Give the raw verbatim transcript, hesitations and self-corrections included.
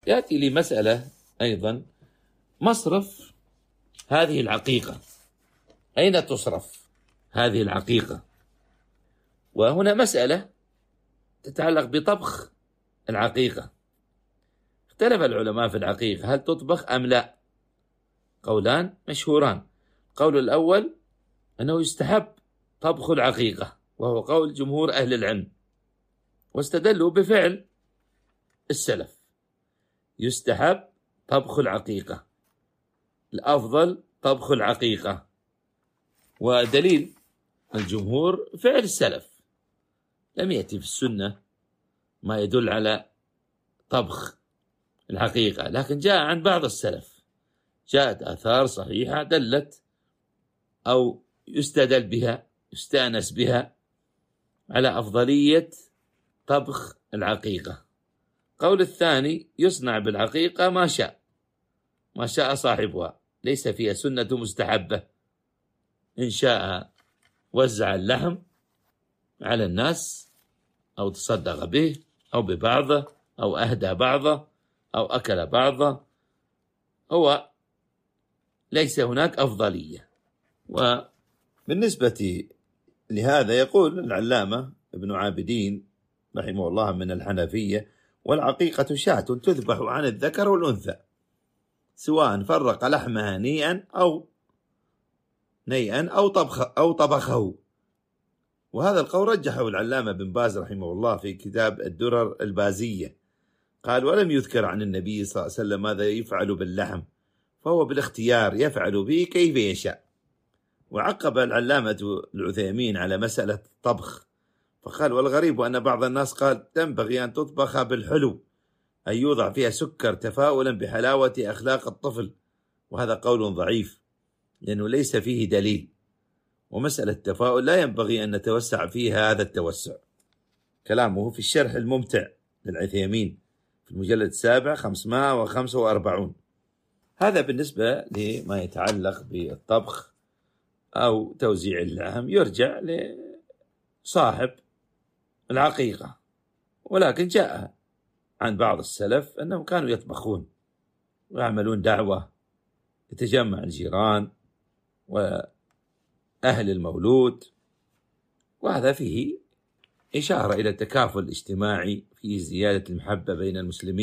يأتي لي مسألة أيضا، مصرف هذه العقيقة، أين تصرف هذه العقيقة؟ وهنا مسألة تتعلق بطبخ العقيقة. اختلف العلماء في العقيقة هل تطبخ أم لا، قولان مشهوران. القول الأول أنه يستحب طبخ العقيقة، وهو قول جمهور أهل العلم، واستدلوا بفعل السلف، يستحب طبخ العقيقة، الأفضل طبخ العقيقة، ودليل الجمهور فعل السلف، لم يأتي في السنة ما يدل على طبخ العقيقة، لكن جاء عن بعض السلف، جاءت آثار صحيحة دلت أو يستدل بها يستأنس بها على أفضلية طبخ العقيقة. قول الثاني يصنع بالعقيقة ما شاء ما شاء صاحبها، ليس فيها سنة مستحبة، إن شاء وزع اللحم على الناس أو تصدق به أو ببعضه أو أهدى بعضه أو أكل بعضه، هو ليس هناك أفضلية. وبالنسبة لهذا يقول العلامة ابن عابدين رحمه الله من الحنفية: والعقيقة شاة تذبح عن الذكر والأنثى، سواء فرق لحمها نيئا أو نيئا أو طبخ أو طبخه. وهذا القول رجحه العلامة بن باز رحمه الله في كتاب الدرر البازية، قال: ولم يذكر عن النبي صلى الله عليه وسلم ماذا يفعل باللحم، فهو بالاختيار يفعل به كيف يشاء. وعقب العلامة العثيمين على مسألة الطبخ فقال: والغريب أن بعض الناس قال تنبغي أن تطبخ بالحلو، أن يوضع فيها سكر تفاؤلا بحلاوة أخلاق الطفل، وهذا قول ضعيف لأنه ليس فيه دليل، ومسألة التفاؤل لا ينبغي أن نتوسع فيها هذا التوسع. كلامه في الشرح الممتع للعثيمين في المجلد السابع خمسمائة وخمسة وأربعين. هذا بالنسبة لما يتعلق بالطبخ أو توزيع اللحم، يرجع لصاحب العقيقة، ولكن جاء عن بعض السلف أنهم كانوا يطبخون ويعملون دعوة، يتجمع الجيران وأهل المولود، وهذا فيه إشارة إلى التكافل الاجتماعي في زيادة المحبة بين المسلمين.